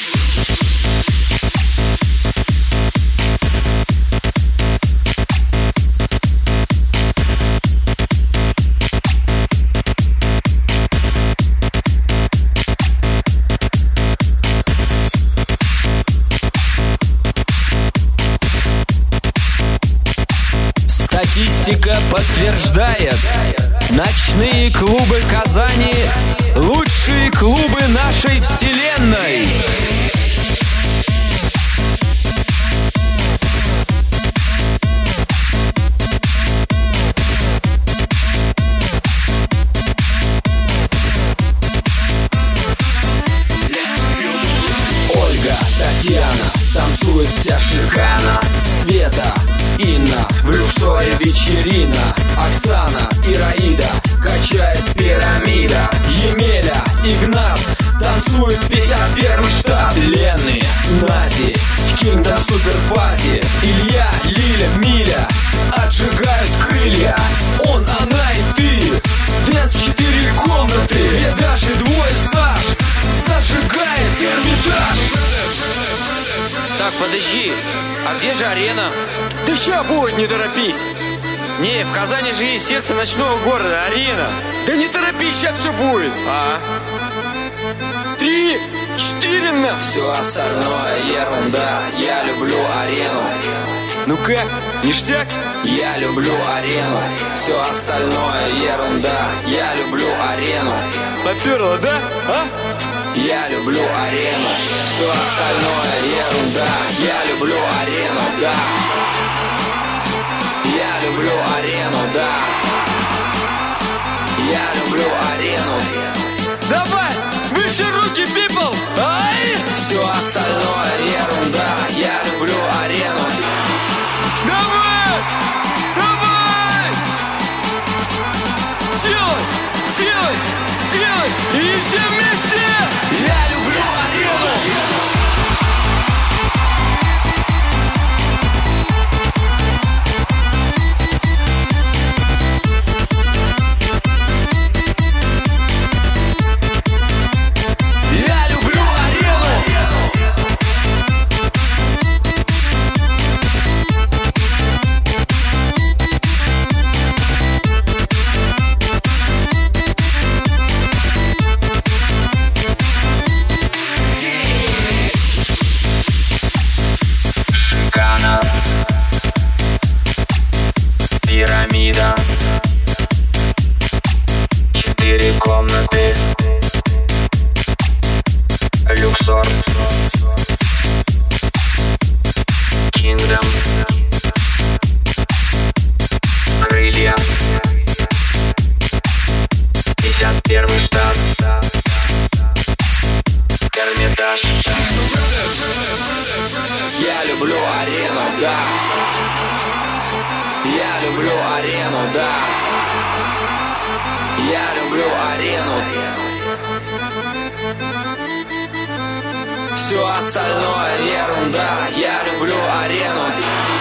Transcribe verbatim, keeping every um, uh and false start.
Статистика подтверждает: ночные клубы Казани — лучшие клубы нашей вселенной. Ольга, Татьяна, танцует вся шикана. Света, Инна, в люксоре вечерина. Оксана, Ираида, качает пирамида. Емеля, Игнат, танцует пятьдесят первый штат. Лены, Нади, в Кингдом суперпати. Илья, Лиля, Миля отжигают крылья. Он, она и ты. Дэнс в четыре комнаты, где Даша и двое Саш. Зажигает Эрмитаж. Так, подожди, а где же арена? Да ща будет, не торопись. Не, в Казани же есть сердце ночного города, арена. Да не торопись, ща все будет. А? Три, четыре на... Все остальное ерунда, я люблю арену. Ну-ка, ништяк? Я люблю арену. Все остальное ерунда, я люблю арену. Поперло, да? А? Я люблю арену. Все остальное ерунда, я люблю арену, да. Я люблю арену, да. Я люблю арену. Давай, выше руки, people! Ай! Все остальное ерунда, я люблю арену. Давай! Давай! Делай! Делай! Делай! И все вместе! Я люблю арену! Пирамида, четыре комнаты, люксор, Кингдом, крылья, пятьдесят первый штат, Эрмитаж. Я люблю арену, да. Я люблю арену, да. Я люблю арену. Все остальное ерунда. Я люблю арену.